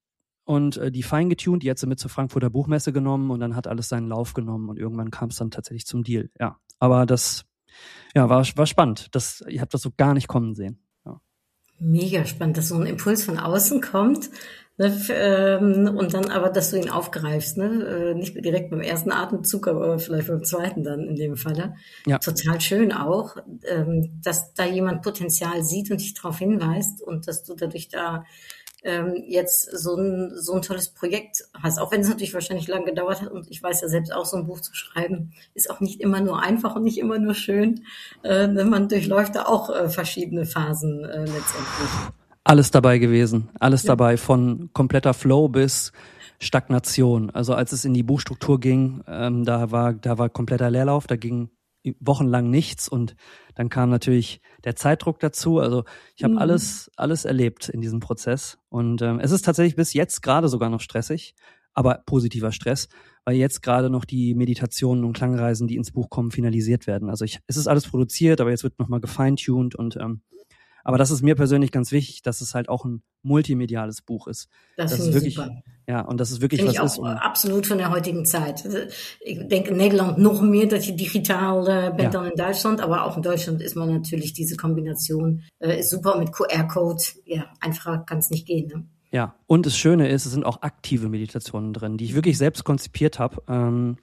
D: und äh, die feingetuned, die hat sie mit zur Frankfurter Buchmesse genommen und dann hat alles seinen Lauf genommen und irgendwann kam es dann tatsächlich zum Deal. Ja, aber das ja, war, war spannend. Das, ich habe das so gar nicht kommen sehen. Ja.
B: Mega spannend, dass so ein Impuls von außen kommt, ne, f- ähm, und dann aber, dass du ihn aufgreifst, ne? Äh, nicht direkt beim ersten Atemzug, aber vielleicht beim zweiten dann in dem Falle.
D: Ja.
B: Total schön auch, ähm, dass da jemand Potenzial sieht und dich darauf hinweist und dass du dadurch da ähm, jetzt so ein, so ein tolles Projekt hast. Auch wenn es natürlich wahrscheinlich lang gedauert hat und ich weiß ja selbst auch, so ein Buch zu schreiben ist auch nicht immer nur einfach und nicht immer nur schön. Äh, man durchläuft da auch äh, verschiedene Phasen äh, letztendlich.
D: Alles dabei gewesen. Alles
B: Ja.
D: dabei, von kompletter Flow bis Stagnation. Also als es in die Buchstruktur ging, ähm, da war, da war kompletter Leerlauf, da ging wochenlang nichts und dann kam natürlich der Zeitdruck dazu. Also ich habe
B: Mhm.
D: alles, alles erlebt in diesem Prozess und ähm, es ist tatsächlich bis jetzt gerade sogar noch stressig, aber positiver Stress, weil jetzt gerade noch die Meditationen und Klangreisen, die ins Buch kommen, finalisiert werden. Also ich, es ist alles produziert, aber jetzt wird nochmal gefeintuned und ähm, aber das ist mir persönlich ganz wichtig, dass es halt auch ein multimediales Buch ist.
B: Das
D: Dass
B: finde
D: es
B: ich
D: wirklich,
B: super.
D: ja, und dass es wirklich
B: Finde
D: was
B: ich
D: ist.
B: auch
D: Und,
B: absoluut von der heutigen Zeit. Ich denke in Nederland noch mehr, dass je digital äh, bent
D: Ja.
B: dan in Duitsland. Aber auch in Deutschland ist man natürlich diese Kombination äh, ist super mit Q R-Code. Ja, einfacher kann es nicht gehen. Ne?
D: ja, und das Schöne ist, es sind auch aktive Meditationen drin, die ich wirklich selbst konzipiert habe. Ähm,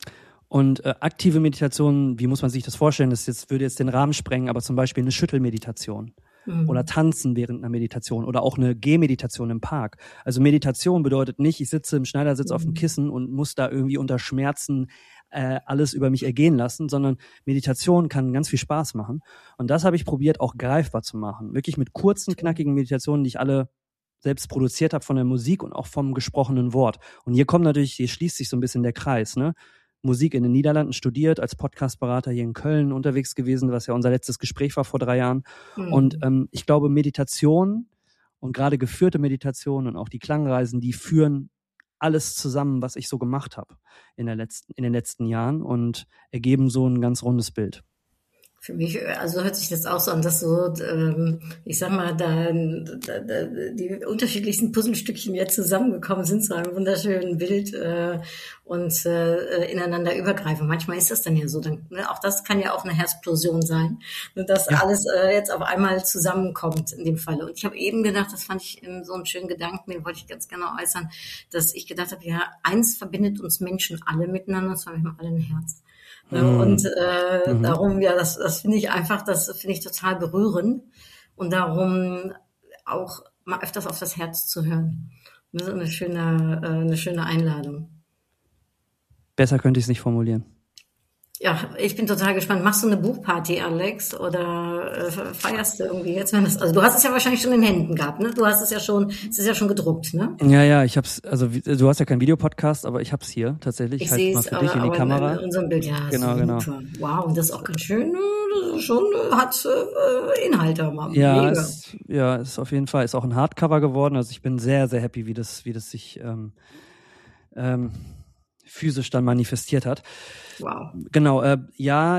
D: und äh, aktive Meditationen, wie muss man sich das vorstellen? Das jetzt, würde jetzt den Rahmen sprengen, aber zum Beispiel eine Schüttelmeditation.
B: Mhm.
D: Oder tanzen während einer Meditation oder auch eine Gehmeditation im Park. Also Meditation bedeutet nicht, ich sitze im Schneidersitz auf dem Kissen und muss da irgendwie unter Schmerzen äh, alles über mich ergehen lassen, sondern Meditation kann ganz viel Spaß machen. Und das habe ich probiert auch greifbar zu machen. Wirklich mit kurzen, knackigen Meditationen, die ich alle selbst produziert habe von der Musik und auch vom gesprochenen Wort. Und hier kommt natürlich, hier schließt sich so ein bisschen der Kreis, ne? Musik in den Niederlanden studiert, als Podcastberater hier in Köln unterwegs gewesen, was ja unser letztes Gespräch war vor drei Jahren.
B: Mhm.
D: Und ähm, ich glaube, Meditation und gerade geführte Meditation und auch die Klangreisen, die führen alles zusammen, was ich so gemacht habe in der letzten, in den letzten Jahren und ergeben so ein ganz rundes Bild.
B: Für mich, also hört sich das auch so an, dass so, ähm, ich sag mal, da, da, da die unterschiedlichsten Puzzlestückchen jetzt zusammengekommen sind zu einem wunderschönen Bild äh, und äh, ineinander übergreifen. Manchmal ist das dann ja so, dann, ne, auch das kann ja auch eine Herzplosion sein, ne, dass
D: Ja.
B: alles äh, jetzt auf einmal zusammenkommt in dem Falle. Und ich habe eben gedacht, das fand ich ähm, so einen schönen Gedanken, den wollte ich ganz genau äußern, dass ich gedacht habe, ja, eins verbindet uns Menschen alle miteinander, und zwar wir haben alle ein Herz. Ne?
D: Mhm.
B: Und äh,
D: Mhm.
B: darum, ja, das, das finde ich einfach, das finde ich total berührend. Und darum auch mal öfters auf das Herz zu hören. Das ist eine schöne, äh, eine schöne Einladung.
D: Besser könnte ich es nicht formulieren.
B: Ja, ich bin total gespannt. Machst du eine Buchparty, Alex? Oder äh, feierst du irgendwie jetzt? Wenn das, also du hast es ja wahrscheinlich schon in Händen gehabt, ne? Du hast es ja schon, es ist ja schon gedruckt, ne?
D: Ja, ja, ich hab's, also wie- du hast ja keinen Videopodcast, aber ich hab's hier tatsächlich.
B: Ich
D: halt
B: sehe
D: mal
B: es
D: für
B: aber,
D: dich in die
B: aber
D: Kamera.
B: in unserem Bild. Ja,
D: Genau,
B: super. Wow, und das ist auch ganz schön, äh, das ist schon, äh, hat äh, Inhalte. Mann.
D: Ja,
B: Mega.
D: ist, ja, ist auf jeden Fall, ist auch ein Hardcover geworden. Also ich bin sehr, sehr happy, wie das, wie das sich, ähm, ähm, physisch dann manifestiert hat.
B: Wow.
D: Genau, äh, ja,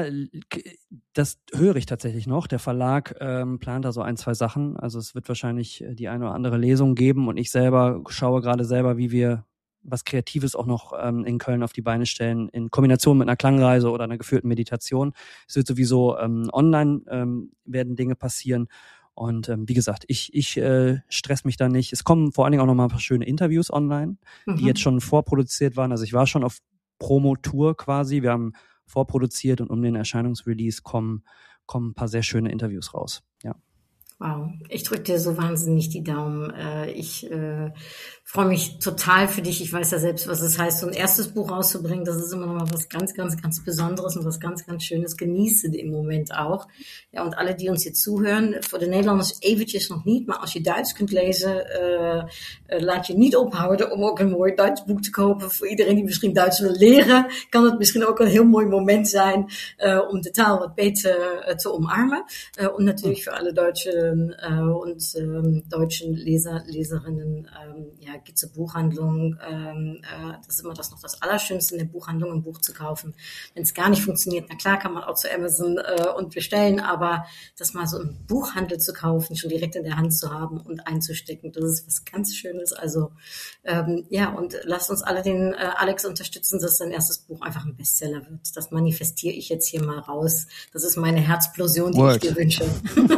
D: das höre ich tatsächlich noch. Der Verlag ähm, plant da so ein, zwei Sachen. Also es wird wahrscheinlich die eine oder andere Lesung geben und ich selber schaue gerade selber, wie wir was Kreatives auch noch ähm, in Köln auf die Beine stellen, in Kombination mit einer Klangreise oder einer geführten Meditation. Es wird sowieso ähm, online ähm, werden Dinge passieren. Und ähm, wie gesagt, ich ich äh, stress mich da nicht. Es kommen vor allen Dingen auch noch mal ein paar schöne Interviews online, mhm. die jetzt schon vorproduziert waren. Also ich war schon auf Promo-Tour quasi. Wir haben vorproduziert und um den Erscheinungsrelease kommen kommen ein paar sehr schöne Interviews raus. Ja.
B: Wow, ich drücke dir so wahnsinnig die Daumen. Äh, ich äh, freue mich total für dich. Ich weiß ja selbst, was es heißt, so ein erstes Buch rauszubringen. Das ist immer noch mal was ganz, ganz, ganz Besonderes und was ganz, ganz Schönes. Genieße im Moment ook. Ja, und alle die ons hier zuhören, voor de Nederlanders eventjes nog niet, maar als je Duits kunt lezen, uh, uh, laat je niet ophouden om ook een mooi Duits boek te kopen. Voor iedereen die misschien Duits wil leren, kan het misschien ook een heel mooi moment zijn uh, om de taal wat beter uh, te omarmen. Uh, und natürlich für alle Deutsche äh, und ähm, deutschen Leser, Leserinnen, ähm, ja, geht zur Buchhandlung. Ähm, äh, das ist immer das noch das Allerschönste in der Buchhandlung, ein Buch zu kaufen. Wenn es gar nicht funktioniert, na klar kann man auch zu Amazon äh, und bestellen, aber das mal so im Buchhandel zu kaufen, schon direkt in der Hand zu haben und einzustecken, das ist was ganz Schönes. Also ähm, ja, und lasst uns alle den äh, Alex unterstützen, dass sein erstes Buch einfach ein Bestseller wird. Das manifestiere ich jetzt hier mal raus. Das ist meine Herzplosion, die Word. Ich dir wünsche.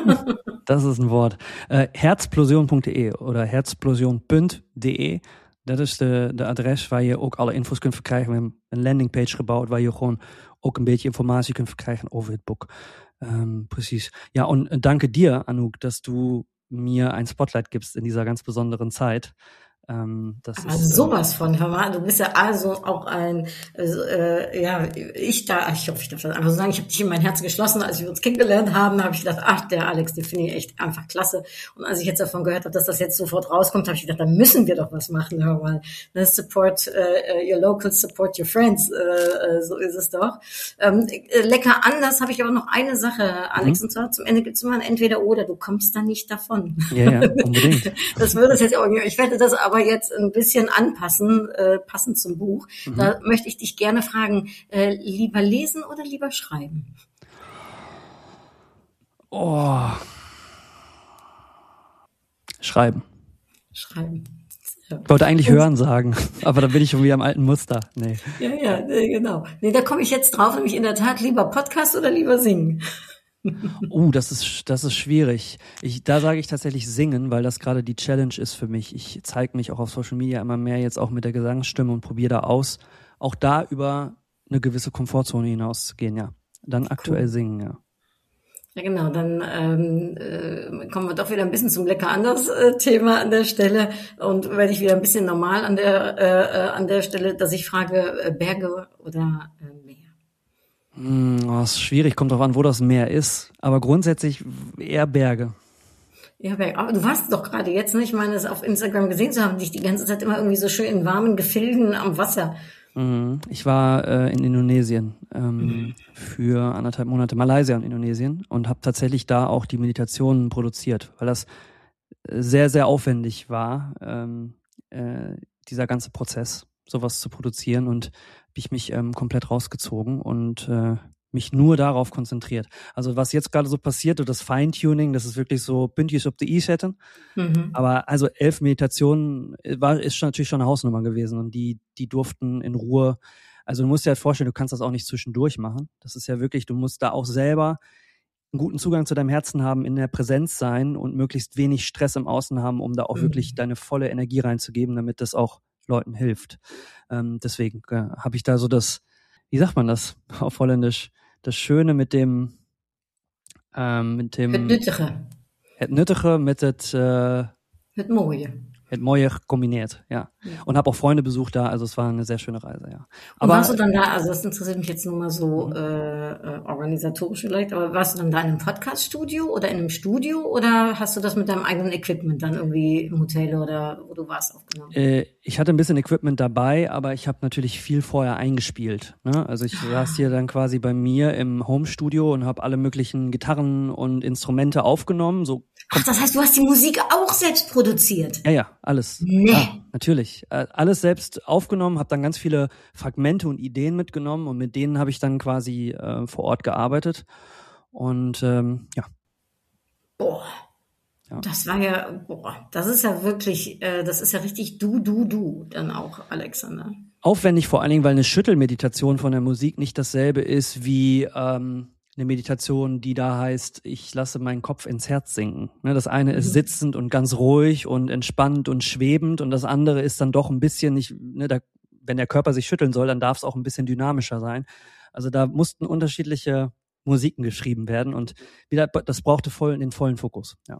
D: Das ist ein Wort. Äh, herzplosion punt de oder herzplosion punt de. Dat is de, de adres waar je ook alle infos kunt verkrijgen. We hebben een landingpage gebouwd waar je gewoon ook een beetje informatie kunt verkrijgen over het boek. Ähm, precies. Ja, und danke dir, Anouk, dass du mir ein Spotlight gibst in dieser ganz besonderen Zeit. Ähm, das
B: also
D: ist,
B: sowas äh, von, hör mal, du bist ja also auch ein, äh, ja, ich da, ich hoffe, ich darf das einfach so sagen, ich habe dich in mein Herz geschlossen, als wir uns kennengelernt haben, habe ich gedacht, ach, der Alex, den finde ich echt einfach klasse. Und als ich jetzt davon gehört habe, dass das jetzt sofort rauskommt, habe ich gedacht, da müssen wir doch was machen, hör mal. Das support uh, your locals, support your friends, uh, so ist es doch. Ähm, lecker anders habe ich aber noch eine Sache, Alex, mhm. und zwar zum Ende gibt es immer ein Entweder-Oder, du kommst da nicht davon.
D: Ja, ja, unbedingt.
B: Das würde es jetzt auch, ich werde das aber jetzt ein bisschen anpassen, äh, passend zum Buch. Mhm. Da möchte ich dich gerne fragen, äh, lieber lesen oder lieber schreiben?
D: Oh. Schreiben.
B: Schreiben. Ja.
D: Ich wollte eigentlich Und, hören sagen, aber da bin ich schon wieder im alten Muster. Nee.
B: Ja, ja, genau. Nee, da komme ich jetzt drauf, nämlich in der Tat lieber Podcast oder lieber singen?
D: Uh, das ist das ist schwierig. Ich, da sage ich tatsächlich singen, weil das gerade die Challenge ist für mich. Ich zeige mich auch auf Social Media immer mehr jetzt auch mit der Gesangsstimme und probiere da aus, auch da über eine gewisse Komfortzone hinauszugehen, ja. Dann aktuell cool. Singen, ja.
B: Ja, genau, dann ähm, äh, kommen wir doch wieder ein bisschen zum lecker anders äh, Thema an der Stelle und werde ich wieder ein bisschen normal an der äh, an der Stelle, dass ich frage, äh, Berge oder äh, Meer?
D: Hm, oh, ist schwierig, kommt drauf an, wo das Meer ist, aber grundsätzlich eher Berge.
B: Ja, Berge. Aber du warst doch gerade jetzt, ne? Ich meine, es auf Instagram gesehen zu haben, dich die ganze Zeit immer irgendwie so schön in warmen Gefilden am Wasser.
D: Ich war äh, in Indonesien ähm, mhm. für anderthalb Monate, Malaysia und Indonesien, und habe tatsächlich da auch die Meditationen produziert, weil das sehr, sehr aufwendig war, ähm, äh, dieser ganze Prozess, sowas zu produzieren, und habe ich mich ähm, komplett rausgezogen und äh, mich nur darauf konzentriert. Also was jetzt gerade so passiert, das Feintuning, das ist wirklich so bündjes op de i zetten. Mhm. Aber also elf Meditationen war ist schon, natürlich schon eine Hausnummer gewesen, und die die durften in Ruhe. Also du musst dir halt vorstellen, du kannst das auch nicht zwischendurch machen. Das ist ja wirklich, du musst da auch selber einen guten Zugang zu deinem Herzen haben, in der Präsenz sein und möglichst wenig Stress im Außen haben, um da auch mhm. wirklich deine volle Energie reinzugeben, damit das auch Leuten hilft. Ähm, deswegen äh, habe ich da so das, wie sagt man das auf Holländisch, das Schöne mit dem ähm, mit dem
B: het nuttige
D: het nuttige mit het äh,
B: het mooie
D: het mooie kombiniert, ja. ja. Und habe auch Freunde besucht da, also es war eine sehr schöne Reise, ja.
B: Aber und warst du dann da, also das interessiert mich jetzt nur mal so äh, äh, organisatorisch vielleicht, aber warst du dann da in einem Podcast-Studio oder in einem Studio, oder hast du das mit deinem eigenen Equipment dann irgendwie im Hotel oder wo du warst aufgenommen?
D: Äh, ich hatte ein bisschen Equipment dabei, aber ich habe natürlich viel vorher eingespielt, ne? Also ich ah. saß hier dann quasi bei mir im Home-Studio und habe alle möglichen Gitarren und Instrumente aufgenommen. So.
B: Ach, das heißt, du hast die Musik auch selbst produziert?
D: Ja, ja. Alles.
B: Nee.
D: Ja, natürlich. Äh, alles selbst aufgenommen, habe dann ganz viele Fragmente und Ideen mitgenommen und mit denen habe ich dann quasi äh, vor Ort gearbeitet. Und ähm, ja.
B: Boah. Ja. Das war ja, boah, das ist ja wirklich, äh, das ist ja richtig du, du, du dann auch, Alexander.
D: Aufwendig vor allen Dingen, weil eine Schüttelmeditation von der Musik nicht dasselbe ist wie ähm, eine Meditation, die da heißt, ich lasse meinen Kopf ins Herz sinken. Ne, das eine ist sitzend und ganz ruhig und entspannt und schwebend und das andere ist dann doch ein bisschen nicht, ne, da, wenn der Körper sich schütteln soll, dann darf es auch ein bisschen dynamischer sein. Also da mussten unterschiedliche Musiken geschrieben werden und wieder, das brauchte voll den vollen Fokus. Ja.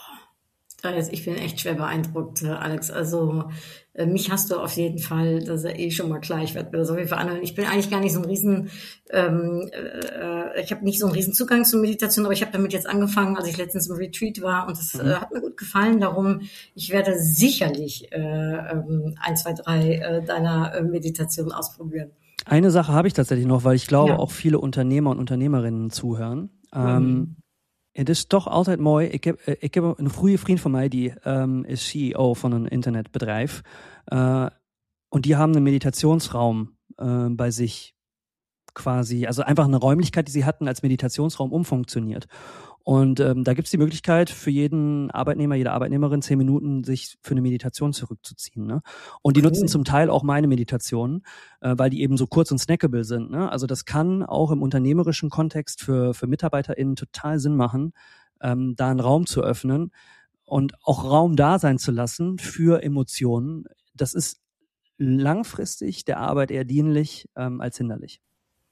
B: Ich bin echt schwer beeindruckt, Alex. Also mich hast du auf jeden Fall, das ist ja eh schon mal klar, ich werde mir das auf jeden Fall anhören. Ich bin eigentlich gar nicht so ein riesen, ähm, äh, ich habe nicht so einen riesen Zugang zur Meditation, aber ich habe damit jetzt angefangen, als ich letztens im Retreat war und das mhm. äh, hat mir gut gefallen. Darum, ich werde sicherlich äh, ähm, ein, zwei, drei äh, deiner äh, Meditationen ausprobieren.
D: Eine Sache habe ich tatsächlich noch, weil ich glaube,
B: ja.
D: auch viele Unternehmer und Unternehmerinnen zuhören.
B: Mhm.
D: Ähm, Het is toch altijd mooi. Ik heb, ik heb een goede vriend van mij, die um, is C E O van een internetbedrijf. Uh, und die haben einen Meditationsraum uh, bei sich quasi, also einfach eine Räumlichkeit, die sie hatten, als Meditationsraum umfunktioniert. Und ähm, da gibt's die Möglichkeit für jeden Arbeitnehmer, jede Arbeitnehmerin, zehn Minuten sich für eine Meditation zurückzuziehen. Ne? Und die cool. nutzen zum Teil auch meine Meditationen, äh, weil die eben so kurz und snackable sind. Ne? Also das kann auch im unternehmerischen Kontext für für MitarbeiterInnen total Sinn machen, ähm, da einen Raum zu öffnen und auch Raum da sein zu lassen für Emotionen. Das ist langfristig der Arbeit eher dienlich ähm, als hinderlich.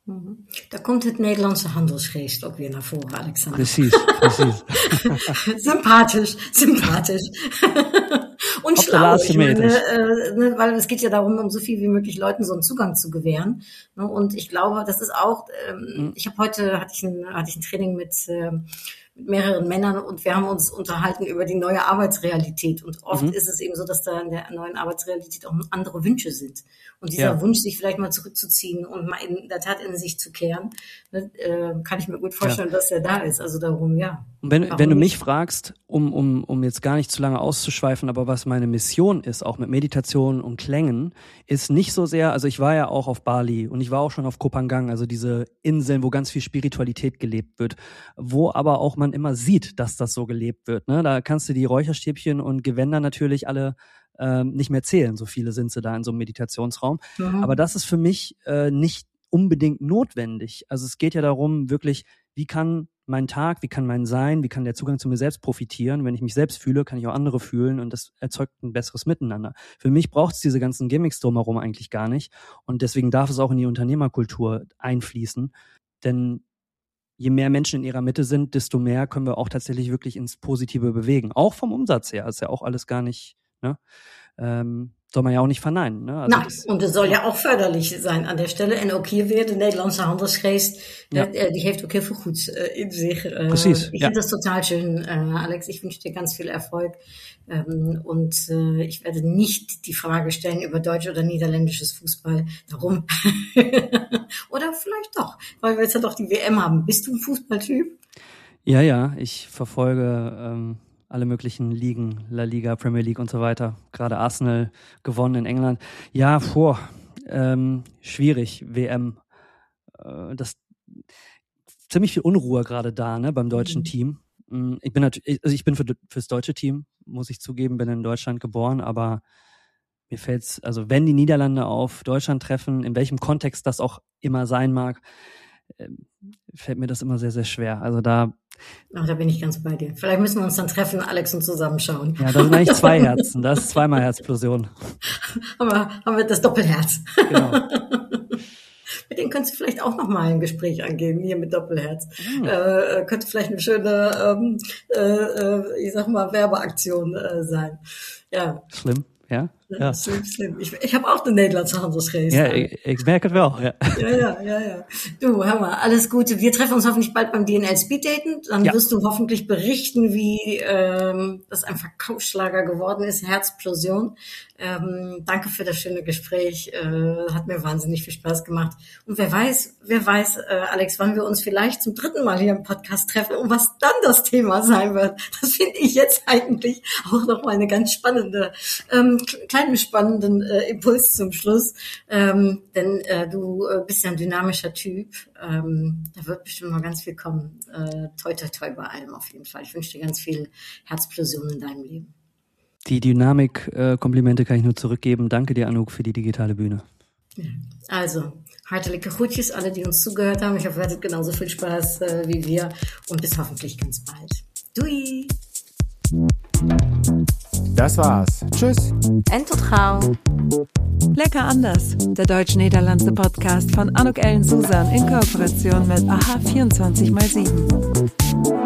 B: Da komt het Nederlandse handelsgeest ook weer naar voren, Alexander.
D: Precies, precies.
B: sympathisch, sympathisch. Und schlau, ich meine, äh, ne, weil es geht ja darum, um so viel wie möglich Leuten so einen Zugang zu gewähren. Ne, und ich glaube, das ist auch, ähm, mhm. ich habe heute, hatte ich ein, hatte ich ein Training mit, ähm, mit mehreren Männern und wir haben uns unterhalten über die neue Arbeitsrealität. Und oft mhm. ist es eben so, dass da in der neuen Arbeitsrealität auch andere Wünsche sind. Und dieser ja. Wunsch, sich vielleicht mal zurückzuziehen und mal in der Tat in sich zu kehren, ne, äh, kann ich mir gut vorstellen, ja. dass er da ist. Also darum, ja.
D: Und wenn, wenn du mich fragst, um, um, um jetzt gar nicht zu lange auszuschweifen, aber was meine Mission ist, auch mit Meditation und Klängen, ist nicht so sehr, also ich war ja auch auf Bali und ich war auch schon auf Koh Phangan, also diese Inseln, wo ganz viel Spiritualität gelebt wird, wo aber auch man immer sieht, dass das so gelebt wird. Ne? Da kannst du die Räucherstäbchen und Gewänder natürlich alle ähm, nicht mehr zählen, so viele sind sie da in so einem Meditationsraum. Mhm. Aber das ist für mich äh, nicht unbedingt notwendig. Also es geht ja darum, wirklich, wie kann mein Tag, wie kann mein Sein, wie kann der Zugang zu mir selbst profitieren? Wenn ich mich selbst fühle, kann ich auch andere fühlen und das erzeugt ein besseres Miteinander. Für mich braucht es diese ganzen Gimmicks drumherum eigentlich gar nicht und deswegen darf es auch in die Unternehmerkultur einfließen, denn je mehr Menschen in ihrer Mitte sind, desto mehr können wir auch tatsächlich wirklich ins Positive bewegen. Auch vom Umsatz her, ist ja auch alles gar nicht, ne? Ähm, soll man ja auch nicht verneinen. Ne? Also
B: Nein, das, und es soll ja ook förderlich zijn aan der Stelle. En ook hier weer, de Nederlandse handelsgeest, ja. äh, die heeft ook heel veel goeds äh, in sich. Äh,
D: Precies,
B: ich
D: ja.
B: finde das total schön, äh, Alex. Ich wünsche dir ganz viel Erfolg. Ähm, und äh, ich werde nicht die Frage stellen über deutsch oder niederländisches Fußball. Darum. Oder vielleicht doch, weil wir jetzt ja doch die W M haben. Bist du ein Fußballtyp?
D: Ja, ja, ich verfolge ähm, alle möglichen Ligen, La Liga, Premier League und so weiter. Gerade Arsenal gewonnen in England. Ja, boah, ähm, schwierig, W M. Äh, das ziemlich viel Unruhe gerade da, ne, beim deutschen mhm. Team. Ich bin natürlich, also ich bin für fürs deutsche Team, muss ich zugeben, bin in Deutschland geboren, aber mir fällt's, also wenn die Niederlande auf Deutschland treffen, in welchem Kontext das auch immer sein mag, fällt mir das immer sehr, sehr schwer. Also da.
B: Ach, da bin ich ganz bei dir. Vielleicht müssen wir uns dann treffen, Alex, und zusammenschauen.
D: Ja, das sind eigentlich zwei Herzen. Das ist zweimal Herzplosion.
B: haben, wir, haben wir das Doppelherz.
D: Genau.
B: Mit denen könntest du vielleicht auch nochmal ein Gespräch angehen, hier mit Doppelherz. Hm. Äh, könnte vielleicht eine schöne, ähm, äh, ich sag mal, Werbeaktion äh, sein. Ja.
D: Schlimm, ja? Ja.
B: Slim, slim. Ich, ik heb ook de Nederlandse handelsgeest.
D: Ja, ich, ich merke es wel. Ja.
B: ja, ja, ja, ja. Du, hör mal, alles Gute. Wir treffen uns hoffentlich bald beim D N L Speed Daten. Dann ja. wirst du hoffentlich berichten, wie ähm, das ein Verkaufsschlager geworden ist. Herzplosion. Ähm, danke für das schöne Gespräch. Äh, hat mir wahnsinnig viel Spaß gemacht. Und wer weiß, wer weiß, äh, Alex, wann wir uns vielleicht zum dritten Mal hier im Podcast treffen und was dann das Thema sein wird. Das finde ich jetzt eigentlich auch nochmal eine ganz spannende, ähm, kleinen spannenden äh, Impuls zum Schluss. Ähm, denn äh, du äh, bist ja ein dynamischer Typ. Ähm, da wird bestimmt noch ganz viel kommen. Äh, toi, toi, toi bei allem auf jeden Fall. Ich wünsche dir ganz viel Herzplosion in deinem Leben.
D: Die Dynamik-Komplimente kann ich nur zurückgeben. Danke dir, Anouk, für die digitale Bühne.
B: Also, hartelijke groetjes, alle, die uns zugehört haben. Ich hoffe, ihr hattet genauso viel Spaß äh, wie wir. Und bis hoffentlich ganz bald. Doei!
C: Das war's. Tschüss.
A: En tot gauw. Lecker anders. Der deutsch-niederlandse Podcast von Anouk Ellen Susan in Kooperation mit A H vierundzwanzig mal sieben.